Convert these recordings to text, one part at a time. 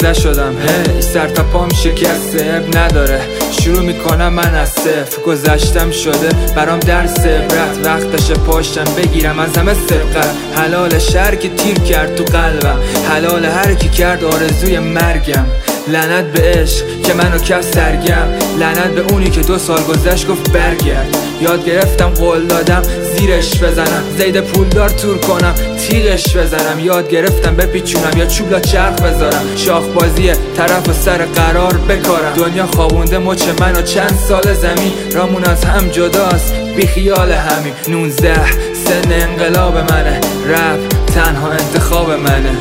19 شدم سر تا پام شکسته، اب نداره شروع میکنم من از صفر. گذشتم شده برام درس عبرت، وقتش پاشتم بگیرم از همه سبقت. حلال شهر که تیر کرد تو قلبم، حلال هر کی کرد آرزوی مرگم. لعنت به عشق که منو کرد سرگرم، لعنت به اونی که 2 سال گذشت گفت برگرد. یاد گرفتم قول دادم زیرش بزنم، زید پولدار تور کنم تیغش بزنم. یاد گرفتم بپیچونم یا چوبلا چرخ بذارم، شاخ بازی طرف و سر قرار بکارم. دنیا خوابونده مچ منو چند سال زمین، رامون از هم جداست بی خیال همین. 19 سن انقلاب منه، رپ تنها انتخاب منه.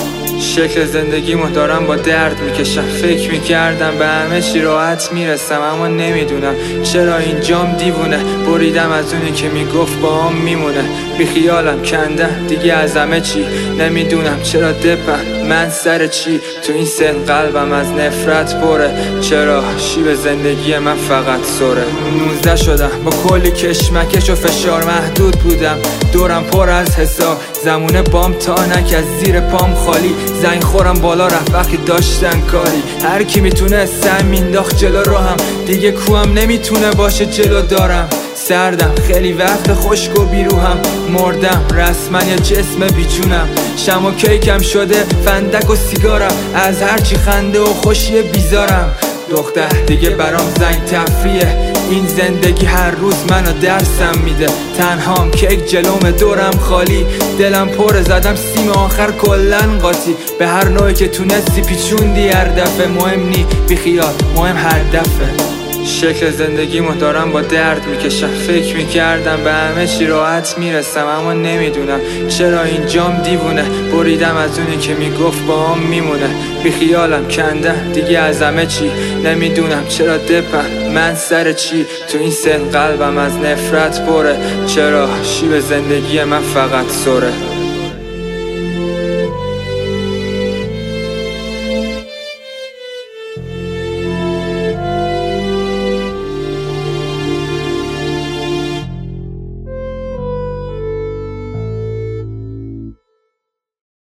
شکل زندگیمو دارم با درد میکشم، فکر میکردم به همه چی راحت میرسم، اما نمیدونم چرا اینجام دیوونه. بریدم از اونی که میگفت با هم میمونه، بی خیالم کندم دیگه از همه چی. نمیدونم چرا دپم من سر چی، تو این سن قلبم از نفرت پره. چرا شیب زندگی من فقط سره. 19 شدم با کلی کشمکش و فشار، محدود بودم دورم پر از حساب. زمونه بام تا نک از زیر پام خالی، زنگ خورم بالا رفت وقتی داشتن کاری. هر کی میتونه سم مینداخت جلو رو هم، دیگه کوام نمیتونه باشه جلو دارم. سردم خیلی وقت خشک و بیروهم، مردم رسما یه جسم بیجونم. شم و کیکم شده فندک و سیگارم، از هرچی خنده و خوشی بیزارم. دختر دیگه برام زنگ تفریه، این زندگی هر روز منو درسم میده. تنهام کیک جلوم دورم خالی، دلم پر زدم سیم آخر کلن قاطی. به هر نوعی که تونستی پیچوندی هر دفعه، مهم نی بی خیال مهم هر دفعه. شکل زندگیمو دارم با درد میکشم، فکر میکردم به همه چی راحت میرسم، اما نمیدونم چرا اینجام دیوونه. بریدم از اونی که میگفت با هم میمونه، بی خیالم کندم دیگه از همه چی. نمیدونم چرا دپم من سر چی، تو این سن قلبم از نفرت پره. چرا شیب زندگی من فقط سره.